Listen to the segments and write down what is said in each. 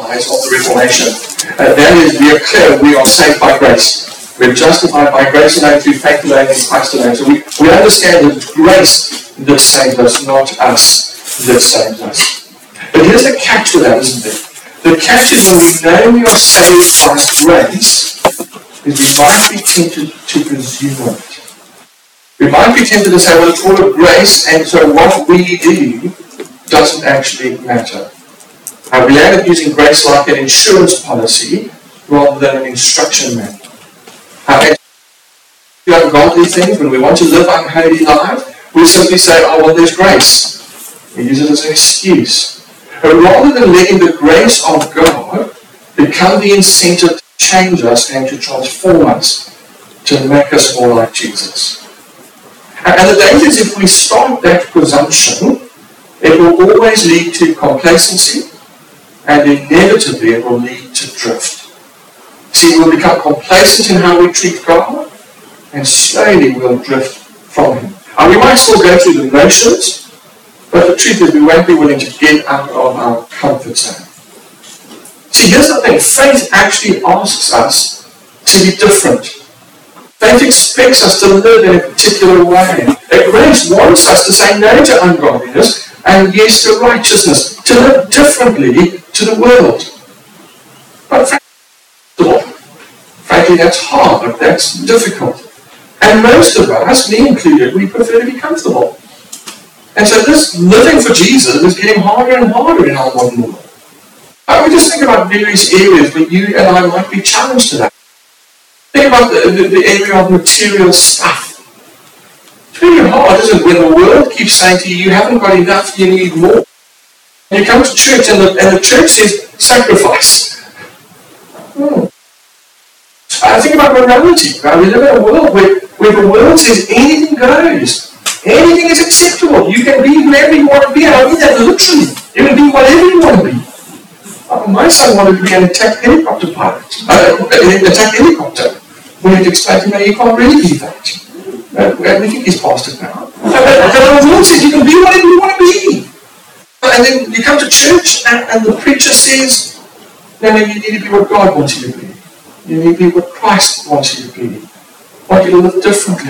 eyes of the Reformation. That is, we are clear we are saved by grace. We're justified by grace alone through faith alone in Christ alone. So we understand that it's grace that saved us, not us that saved us. But here's the catch to that, isn't it? The catch is when we know we are saved by grace, is we might be tempted to presume on it. We might be tempted to say, well, it's all of grace, and so what we do doesn't actually matter. We end up using grace like an insurance policy rather than an instruction manual. We do ungodly things, when we want to live unholy lives, we simply say, oh, well, there's grace. We use it as an excuse. But rather than letting the grace of God become the incentive to change us and to transform us, to make us more like Jesus. And the danger is if we start that presumption, it will always lead to complacency, and inevitably it will lead to drift. See, we'll become complacent in how we treat God, and slowly we'll drift from Him. And we might still go through the motions, but the truth is we won't be willing to get out of our comfort zone. See, here's the thing. Faith actually asks us to be different. Faith expects us to live in a particular way. Grace wants us to say no to ungodliness and yes to righteousness, to live differently to the world. But frankly, that's hard, that's difficult. And most of us, me included, we prefer to be comfortable. And so this living for Jesus is getting harder and harder in our modern world. We just think about various areas where you and I might be challenged to that. Think about the area of material stuff. It's really hard, isn't it, when the world keeps saying to you, you haven't got enough, you need more. And you come to church and the church says, sacrifice. I think about morality. Right? We live in a world where the world says anything goes. Anything is acceptable. You can be whoever you want to be. And I mean that literally. You can be whatever you want to be. My son wanted to be an attack helicopter pilot. Attack helicopter. We had to explain to him, you can't really be that. We think he's past it now. But the world says you can be whatever you want to be. And then you come to church and the preacher says, no, you need to be what God wants you to be. You need to be what Christ wants you to be. I want you to live differently.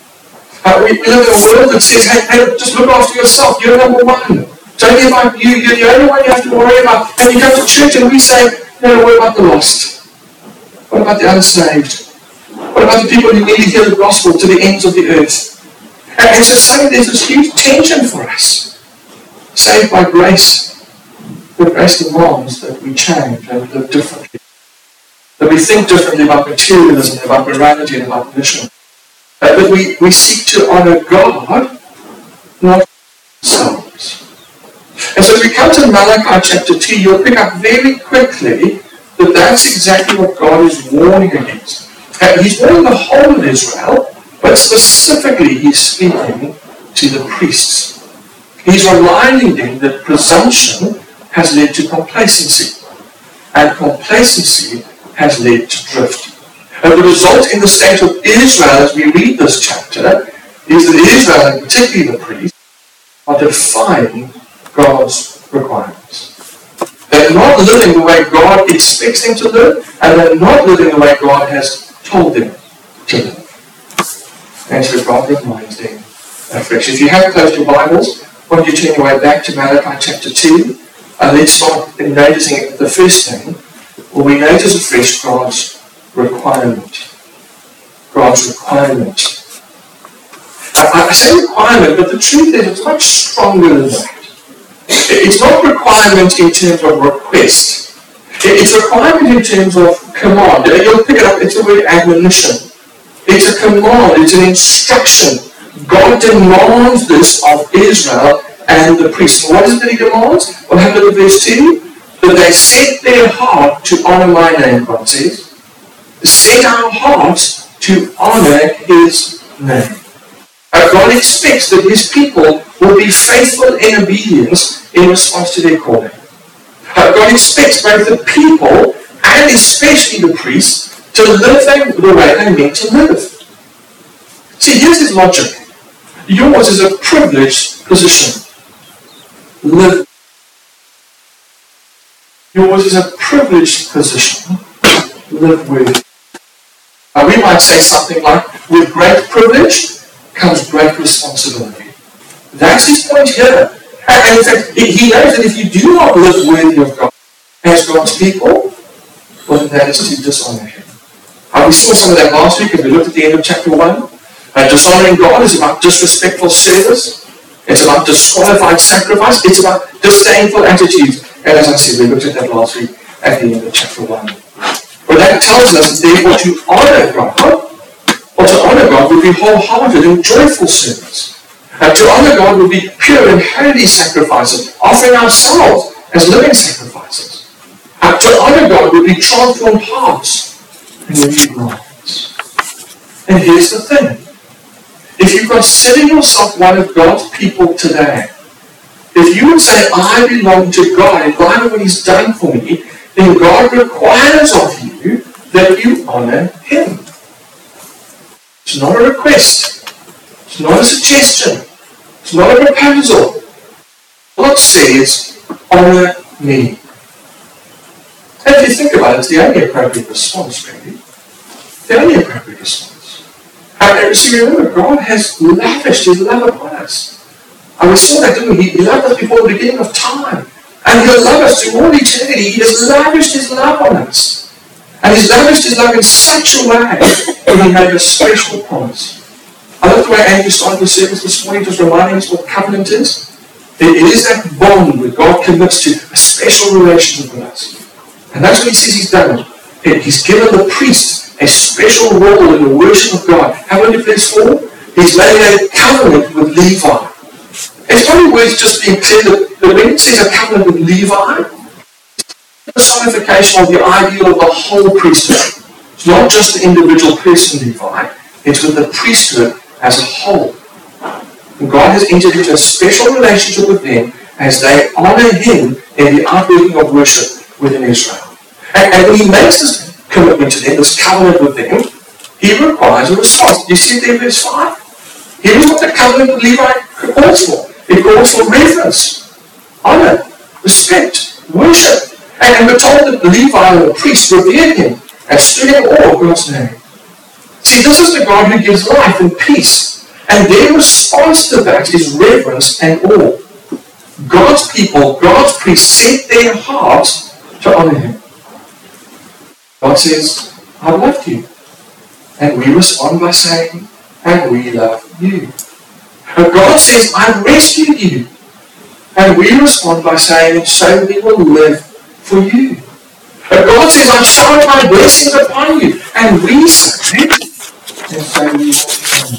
We live in a world that says, hey, just look after yourself. You're number one. It's only about you. You're the only one you have to worry about. And you come to church and we say, no, what about the lost? What about the unsaved? What about the people who need to hear the gospel to the ends of the earth? And so suddenly there's this huge tension for us. Saved by grace. But grace demands that we change and live differently. That we think differently about materialism, about morality, and about mission. That we seek to honor God, not ourselves. And so as we come to Malachi chapter 2, you'll pick up very quickly that that's exactly what God is warning against. He's warning the whole of Israel, but specifically he's speaking to the priests. He's reminding them that presumption has led to complacency, and complacency has led to drift. And the result in the state of Israel, as we read this chapter, is that Israel, and particularly the priests, are defying God's requirements. They're not living the way God expects them to live, and they're not living the way God has told them to live. And so God reminds them afresh. If you have closed your Bibles, why don't you turn your way back to Malachi chapter 2, and let's start noticing the first thing, where we notice afresh God's requirement. God's requirement. I say requirement, but the truth is it's much stronger than that. It's not requirement in terms of request. It's requirement in terms of command. You'll pick it up, it's the word admonition. It's a command, it's an instruction. God demands this of Israel and the priests. What is it that he demands? Well, have a look at verse 2. That they set their heart to honor my name, God says. Set our hearts to honor his name. God expects that his people will be faithful in obedience in response to their calling. God expects both the people and especially the priests to live the way they're meant to live. See, here's his logic. Yours is a privileged position. Live. Yours is a privileged position. Live with. We might say something like, with great privilege comes great responsibility. That's his point here. And in fact, he knows that if you do not live worthy of God as God's people, well, then that is to dishonour him. We saw some of that last week as we looked at the end of chapter 1. Dishonouring God is about disrespectful service. It's about disqualified sacrifice. It's about disdainful attitudes. And as I said, we looked at that last week at the end of chapter 1. But that tells us that therefore to honour God, or to honour God would be wholehearted and joyful service. To honour God would be pure and holy sacrifices, offering ourselves as living sacrifices. To honour God would be transformed hearts and renewed minds. And here's the thing. If you consider yourself one of God's people today, if you would say, I belong to God in light of what he's done for me, then God requires of you that you honour him. It's not a request. It's not a suggestion. It's not a proposal. God says, honour me. And if you think about it, it's the only appropriate response, really. The only appropriate response. And see, remember, God has lavished his love upon us. And we saw that, didn't we? He loved us before the beginning of time. And he'll love us through all eternity. He has lavished his love on us. And he's lavished his love in such a way that he made a special promise. I love the way Andrew started the service this morning, just reminding us what covenant is. It is that bond where God commits to a special relationship with us. And that's what he says he's done. He's given the priest a special role in the worship of God. How many verse 4? He's made a covenant with Levi. It's probably worth just being clear that when it says a covenant with Levi, it's a personification of the ideal of the whole priesthood. It's not just the individual person Levi, it's with the priesthood as a whole. And God has entered into a special relationship with them as they honour him in the outworking of worship within Israel. And when he makes this commitment to them, this covenant with them, he requires a response. You see there in verse 5? Here's what the covenant with Levi calls for. It calls for reverence, honour, respect, worship. And we're told that Levi and the priest revered him and stood in awe of God's name. See, this is the God who gives life and peace. And their response to that is reverence and awe. God's people, God's priests set their hearts to honour him. God says, I loved you. And we respond by saying, and we love you. And God says, I've rescued you. And we respond by saying, so we will live for you. And God says, I've showered my blessings upon you. And we say, and so we will come.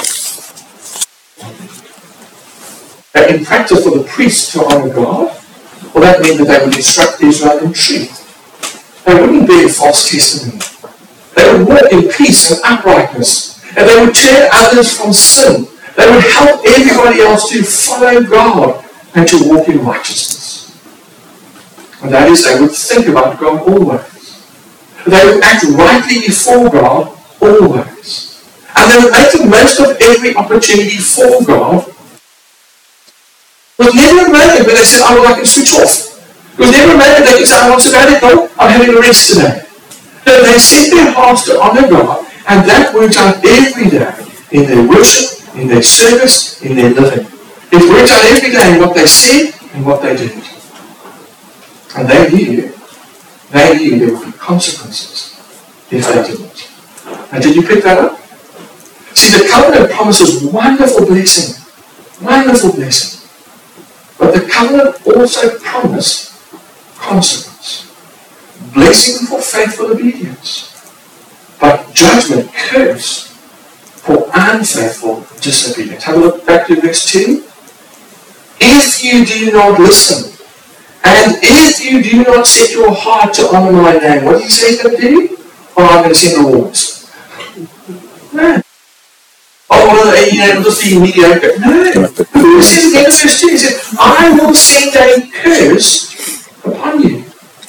In practice for the priests to honour God, well, that meant that they would instruct Israel in truth. They wouldn't bear false testimony. They would walk in peace and uprightness. And they would turn others from sin. They would help everybody else to follow God and to walk in righteousness. And that is, they would think about God always. They would act rightly before God always. And they would make the most of every opportunity for God. It was never a moment where they said, I would like to switch off. It was never a moment they could say, I want to go there, I'm having a rest today. No, they set their hearts to honour God, and that worked out every day in their worship, in their service, in their living. It worked out every day in what they said and what they did. And they knew there would be consequences if they didn't. And did you pick that up? See, the covenant promises wonderful blessing. Wonderful blessing. But the covenant also promised consequence. Blessing for faithful obedience. But judgment, curse, for unfaithful disobedience. Have a look back to verse 2. If you do not listen, and if you do not set your heart to honour my name, what did he say he's going to do? Oh, I'm going to send rewards. No. Oh, it'll just be mediocre. No. He says again in verse 2, he says, I will send a curse upon you.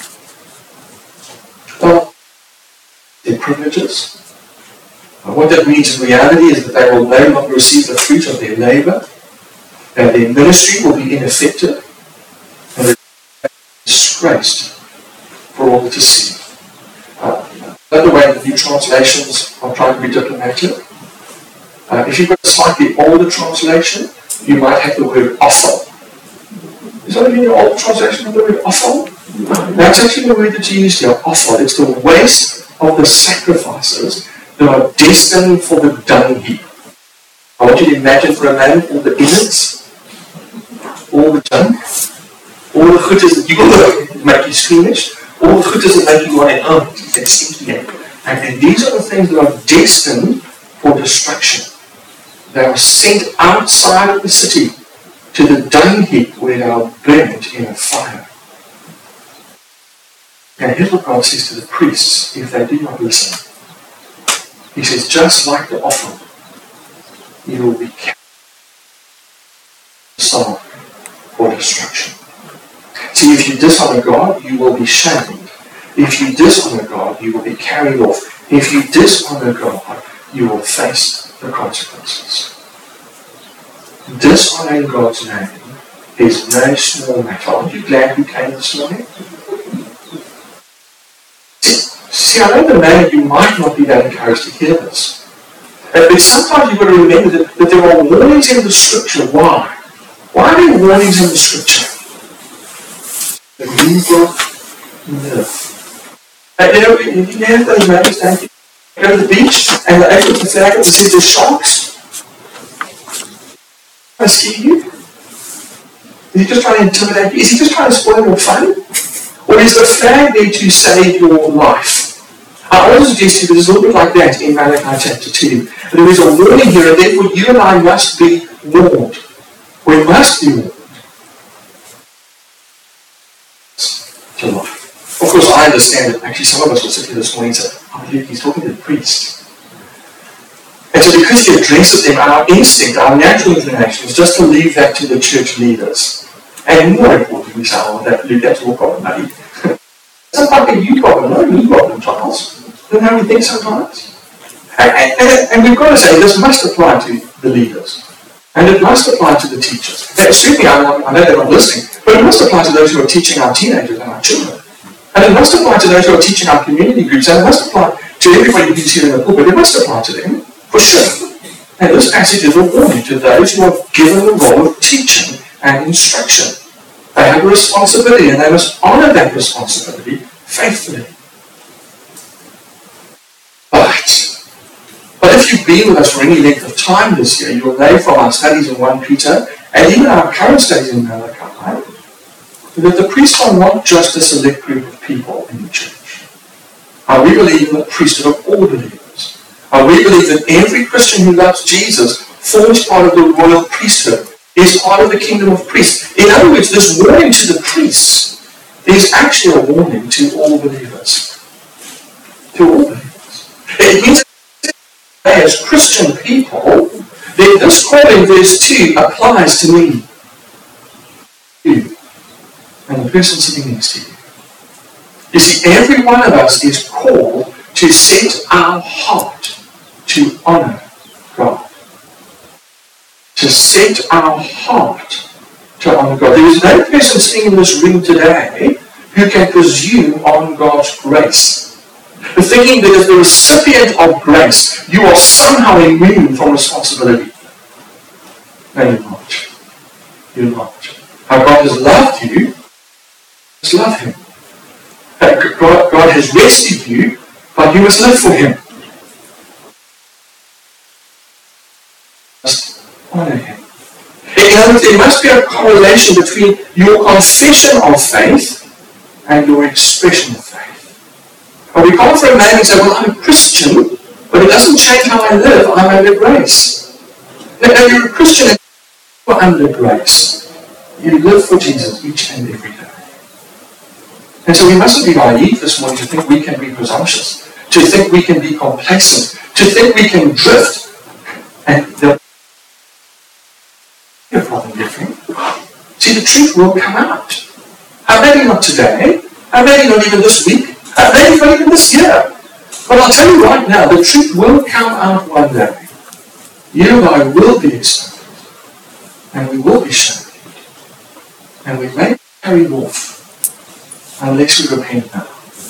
Well, their privileges. What that means in reality is that they will no longer receive the fruit of their labour, that their ministry will be ineffective, and they're disgraced for all to see. Another way the new translations are trying to be diplomatic. If you've got a slightly older translation, you might have the word offal. Is that in your old translation of the word offal? That's actually the word that's used here, offal. It's the waste of the sacrifices that are destined for the dung heap. I want you to imagine for a moment all the innards, all the junk, all the gooders that you will make you squeamish, all the gooders that make you want to stinky. And these are the things that are destined for destruction. They are sent outside of the city to the dung heap where they are burnt in a fire. And here's what God says to the priests if they do not listen. He says, just like the offering, you will be carried aside for destruction. See, if you dishonor God, you will be shamed. If you dishonor God, you will be carried off. If you dishonor God, you will face the consequences. Dishonoring God's name is no small matter. Aren't you glad you came this morning? See, I know the man, you might not be that encouraged to hear this. But sometimes you've got to remember that there are warnings in the Scripture. Why? Why are there warnings in the Scripture? The Libra live. You have those moments, don't you? You go to the beach and the April flag says there's sharks. I see you. Is he just trying to intimidate you? Is he just trying to spoil your fun? Or is the flag there to save your life? I also suggest to you that it's a little bit like that in Malachi chapter 2. There is a warning here, and therefore you and I must be warned. We must be warned. To life. Of course, I understand that actually some of us will sit here this morning and say, I believe he's talking to the priest. And so because he addresses them, our instinct, our natural inclination is just to leave that to the church leaders. And more importantly, we say, oh, that's your problem, buddy. Sometimes it's you problem, not me problem, Charles. Isn't that how we think sometimes? And we've got to say, this must apply to the leaders. And it must apply to the teachers. Certainly, I know they're not listening, but it must apply to those who are teaching our teenagers and our children. And it must apply to those who are teaching our community groups. And it must apply to everybody who's here in the pulpit. It must apply to them, for sure. And this passage is a warning to those who are given the role of teaching and instruction. They have a responsibility, and they must honour that responsibility faithfully. But if you've been with us for any length of time this year, you will know from our studies in 1 Peter, and even our current studies in Malachi, that the priests are not just a select group of people in the church. We believe in the priesthood of all believers. We believe that every Christian who loves Jesus forms part of the royal priesthood, is part of the kingdom of priests. In other words, this warning to the priests is actually a warning to all believers. To all believers. It means that as Christian people, then this call in verse 2 applies to me. You. And the person sitting next to you. You see, every one of us is called to set our heart to honour God. To set our heart to honour God. There is no person sitting in this room today who can presume on God's grace. The thinking that as the recipient of grace, you are somehow immune from responsibility. No, you're not. You're not. How God has loved you, just love Him. God has rescued you, but you must live for Him. Honour Him. In other words, there must be a correlation between your confession of faith and your expression of faith. But we can't for a man and say, well, I'm a Christian, but it doesn't change how I live. I'm under grace. No, you're a Christian and you're under grace. You live for Jesus each and every day. And so we mustn't be naive this morning to think we can be presumptuous, to think we can be complacent, to think we can drift. And the problem different. See, the truth will come out. Maybe not today, maybe not even this week, maybe not even this year. But I'll tell you right now, the truth will come out one day. You and I will be exposed, and we will be shamed, and we may be carried off unless we repent now.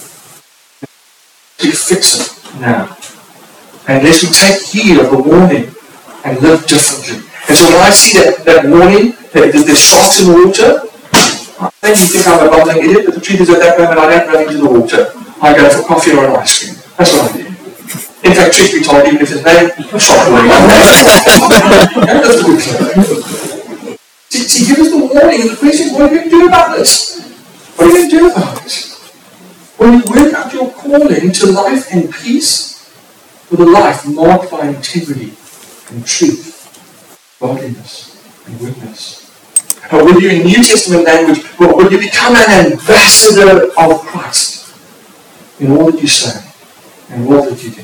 We fix it now. And let me take heed of the warning and live differently. And so when I see that warning, that there's sharks in the water, I don't think I'm a bumbling idiot, but the truth is at that moment I don't run into the water. I go for coffee or an ice cream. That's what I do. In fact, truth be told, even if there's no chocolate, that's a good clue. See, give us the warning, and the question is, what are you going to do about this? What are you going to do about it? When you work out your calling to life and peace, with a life marked by integrity and truth, godliness and witness. Or will you, in New Testament language, will you become an ambassador of Christ in all that you say and all that you do?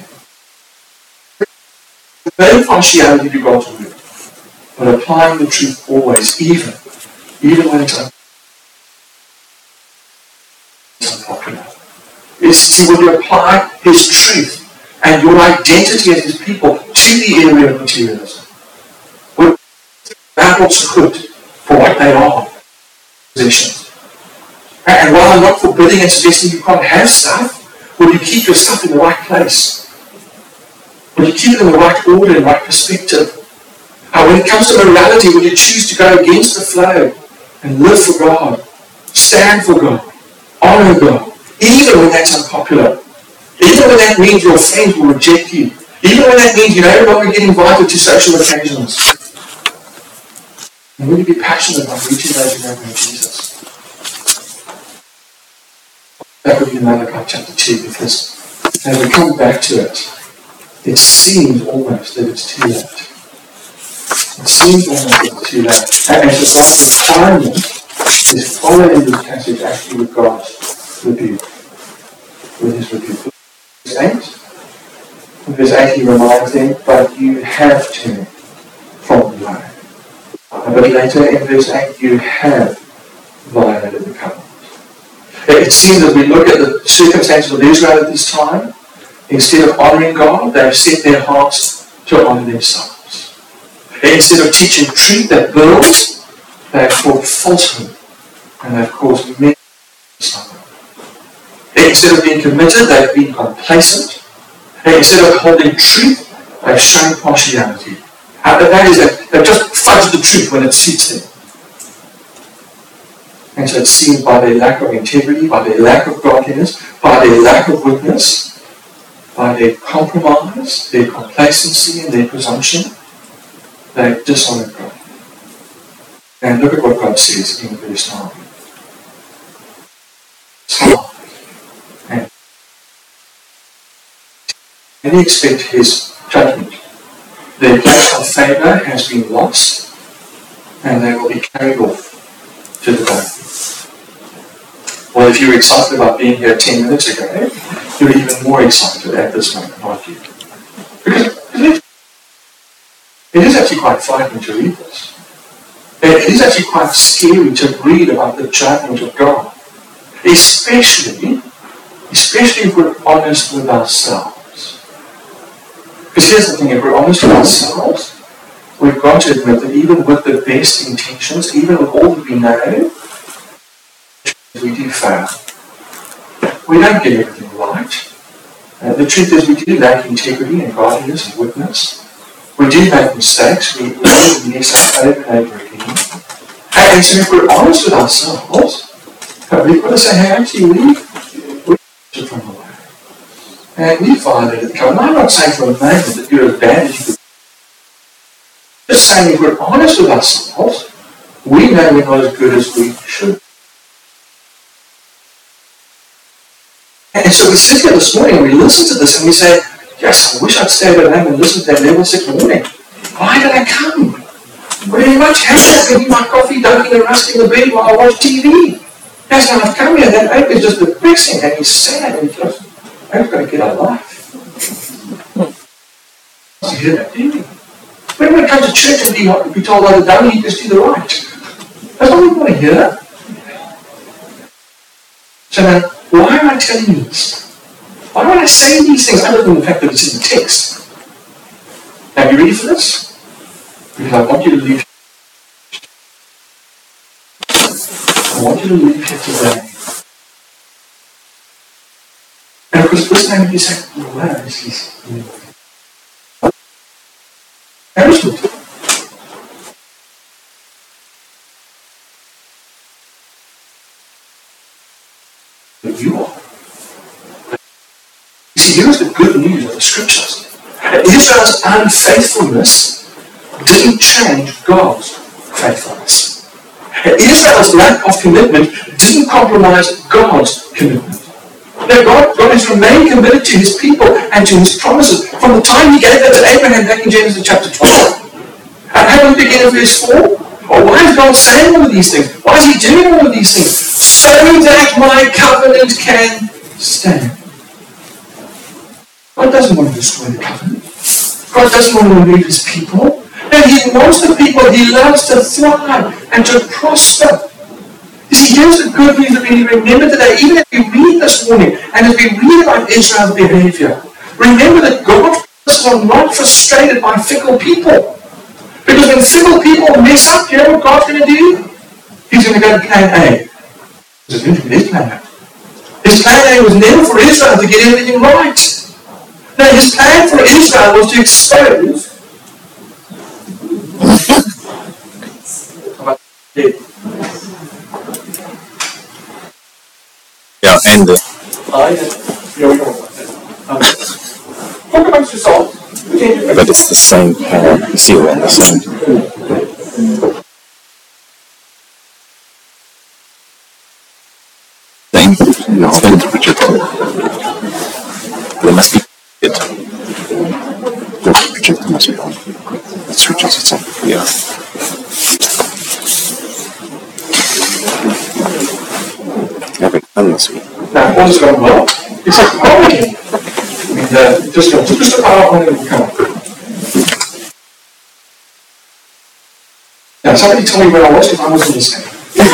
No partiality to God's word, but applying the truth always, even when it's unpopular. Is will you apply His truth and your identity as His people to the area of materialism? Will battles good for what they are, possessions. And while I'm not forbidding and suggesting you can't have stuff, will you keep your stuff in the right place? Will you keep it in the right order and right perspective? When it comes to morality, will you choose to go against the flow and live for God, stand for God, honor God, even when that's unpopular, even when that means your friends will reject you, even when that means you no longer get invited to social occasions? And will you be passionate about reaching those who don't know Jesus? That would be Malachi chapter 2, because as we come back to it, it seems almost that it's too late. It seems almost that it's too late. And so God's requirement is following this passage actually with God's rebuke. With His rebuke. Verse 8. In verse 8 He reminds them, but you have turned from the way. A bit later in verse 8, you have violated the covenant. It seems as we look at the circumstances of Israel at this time, instead of honouring God, they've set their hearts to honour themselves. Instead of teaching truth that builds, they've taught falsehood and they've caused many to suffer. Instead of being committed, they've been complacent. Instead of holding truth, they've shown partiality. That is, they've just fudged the truth when it suits them. And so it seems by their lack of integrity, by their lack of godliness, by their lack of witness, by their compromise, their complacency and their presumption, they've dishonoured God. And look at what God says in verse 9. And they expect His judgment. Their place of favour has been lost, and they will be carried off to the battlefield. Well, if you were excited about being here 10 minutes ago, you're even more excited at this moment, aren't you? Because it is actually quite frightening to read this. It is actually quite scary to read about the judgment of God. Especially if we're honest with ourselves. Because here's the thing, if we're honest with ourselves, we've got to admit that even with the best intentions, even with all that we know, we do fail. We don't get everything right. The truth is we do lack integrity and godliness and witness. We do make mistakes. We mess up over and over again. And so if we're honest with ourselves, we've got to say, hey, actually, we're from the way. And we violated the covenant. I'm not saying for a moment that you're as bad as you could. Just saying if we're honest with ourselves, we know we're not as good as we should. And so we sit here this morning and we listen to this and we say, yes, I wish I'd stayed at home and listened to that level 6 warning. Why did I come? Very much happy getting my coffee, dunking and rusting the bed while I watch TV. Yes, now I've come here, that oak is just depressing and he's sad and just, I've got to get a life. You hear that, do you? When we come to church and be told either don't, you just do the right. That's all we want to hear. So now, why am I telling you this? Why would I say these things other than the fact that it's in the text? Now, you ready for this? Because I want you to leave. I want you to leave here today. And of Because this time you say, well, where is this? Aristotle. But you are. You see, here's the good news of the scriptures. Israel's unfaithfulness didn't change God's faithfulness. Israel's lack of commitment didn't compromise God's commitment. Now, God has remained committed to his people and to his promises from the time he gave that to Abraham back in Genesis chapter 12. And have a look again in verse 4. Or why is God saying all of these things? Why is he doing all of these things? So that my covenant can stand. God doesn't want to destroy the covenant. God doesn't want to remove his people. No, he wants the people he loves to thrive and to prosper. You see, here's the good news that we need to remember today, even as we read this morning, and as we read about Israel's behavior. Remember that God's promises are not frustrated by fickle people. Because when fickle people mess up, you know what God's going to do? He's going to go to plan A. This is his plan A. His plan A was never for Israel to get everything right. No, his plan for Israel was to expose. Yeah, and Talk amongst yourselves. but it's the same power. You see all the same. Thing. No, it's going to project. There must be it. The projector must be on. It switches itself. Yeah. Having done this week. Now, all is going well. It's a problem. Just a power on it will come up. Now, somebody tell me where I was if I wasn't listening.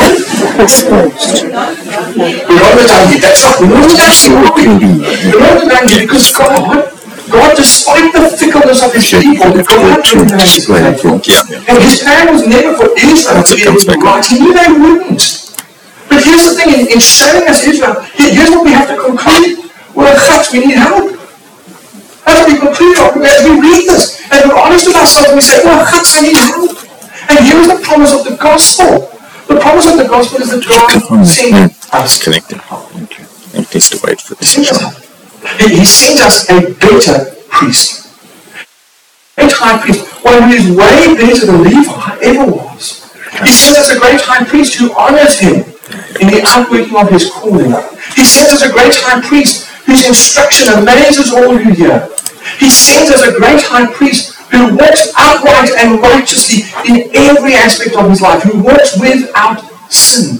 We're on the donkey. That's not. We're on the donkey because God, despite the fickleness of his people, God remains faithful. And his plan was never for Israel to get everything right. He knew they wouldn't. But here's the thing, in showing us Israel, here's what we have to conclude. Well, we need help. As we conclude, as we read this, and we're honest with ourselves, and we say, well, I need help. And here's the promise of the gospel. The promise of the gospel is that God sent us. Connected. It needs to wait for this. He sent us a better priest. A great high priest, one who is way better than Levi ever was. He sent us a great high priest who honors him in the outworking of his calling. He sent us a great high priest whose instruction amazes all who hear. He sends us a great high priest who walks upright and righteously in every aspect of his life, who walks without sin.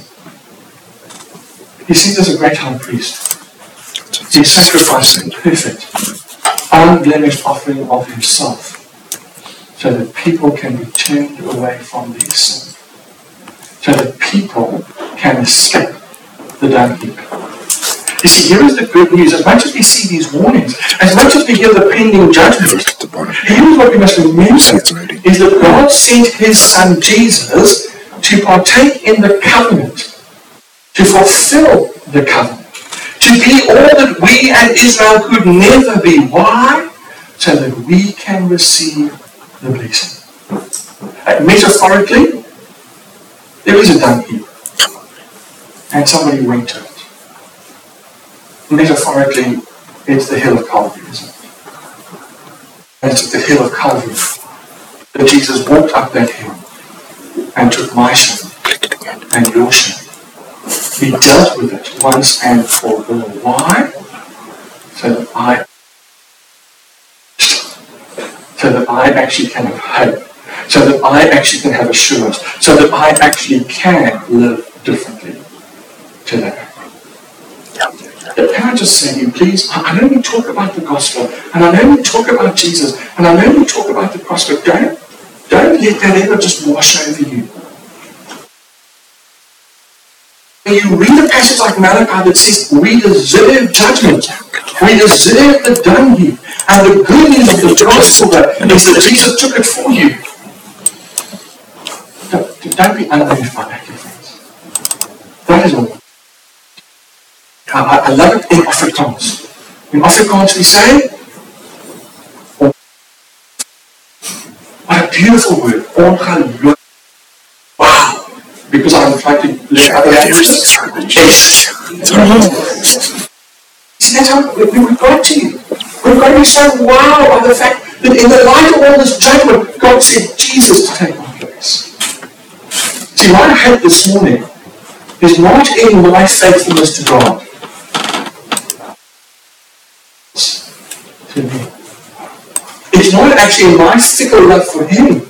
He sends us a great high priest. He sacrificed a perfect, unblemished offering of himself so that people can be turned away from their sin, so that people can escape the dung heap. You see, here is the good news. As much as we see these warnings, as much as we hear the pending judgment, here's what we must remember, is that God sent his son Jesus to partake in the covenant, to fulfill the covenant, to be all that we and Israel could never be. Why? So that we can receive the blessing. Metaphorically, there is a dung heap, and somebody went to it. Metaphorically, it's the hill of Calvary, isn't it? And it's at the hill of Calvary that Jesus walked up that hill and took my shame and your shame. He dealt with it once and for all. Why? So that I actually can have hope. So that I actually can have assurance. So that I actually can live differently today. Can I just say to you, please, I know we talk about the gospel, and I know we talk about Jesus, and I know we talk about the cross, but don't let that ever just wash over you. When you read a passage like Malachi that says, we deserve judgment, we deserve the dung heap, and the good news of the gospel is that Jesus took it for you. Don't be unmoved by that, friends. That is all. I love it in Afrikaans. In Afrikaans we say, what a beautiful word, ongelooflijk. Wow! Because I'm trying to learn other languages. Yes. See, that's how we've got to. We've got to be so wow by the fact that in the light of all this judgment, God sent Jesus to take my place. See, my hope this morning is not in my faithfulness to God. To me. It's not actually in my fickle love for Him.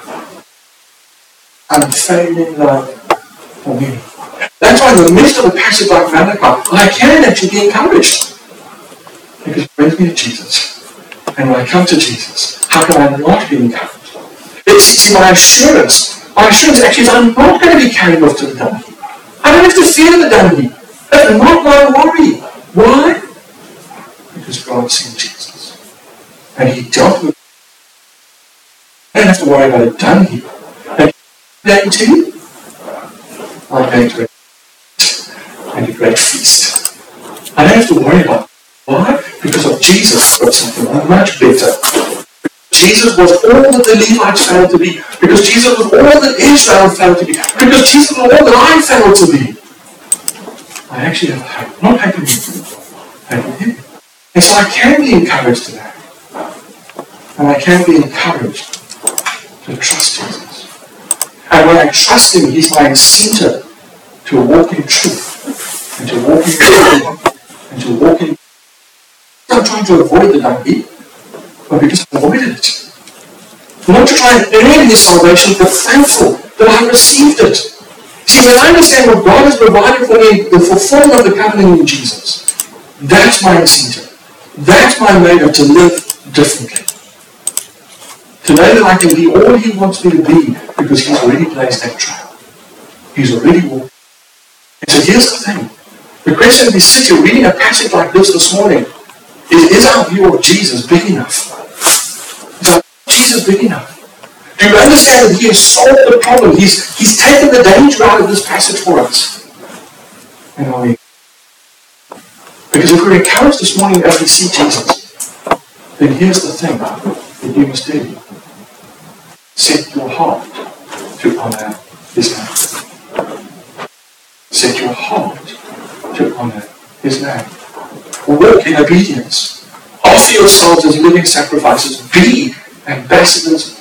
Unfailing love for me. That's why in the midst of a passage like Malachi, I can actually be encouraged. Because it brings me to Jesus. And when I come to Jesus, how can I not be encouraged? It's my assurance. My assurance actually is I'm not going to be carried off to the donkey. I don't have to fear the donkey. That's not my worry. Why? Because God sent Jesus. And He dealt with it. I don't have to worry about a donkey. And going to? I'm going to a great feast. I don't have to worry about it. Why? Because of Jesus got something much better. Jesus was all that the Levites failed to be. Because Jesus was all that Israel failed to be. Because Jesus was all that I failed to be. I actually have hope. Not hope in Him. Hope in Him. And so I can be encouraged today. And I can be encouraged to trust Jesus. And when I trust Him, He's my incentive to walk in truth. And to walk in truth. And to walk in. I'm not trying to avoid the donkey, but because I avoided it. Not to try and earn His salvation, but thankful that I received it. See, when I understand what God has provided for me, the fulfillment of the covenant in Jesus, that's my incentive. That's my motive to live differently. To know that I can be all He wants me to be because He's already blazed that trail. He's already walked. And so here's the thing. The question we sit here reading a passage like this morning is our view of Jesus big enough? Is our Jesus big enough? Do you understand that He has solved the problem? He's taken the danger out of this passage for us. And are we? Because if we're encouraged this morning as we see Jesus, then here's the thing that you must do. Set your heart to honor His name. Set your heart to honor His name. Walk in obedience. Offer yourselves as living sacrifices. Be ambassadors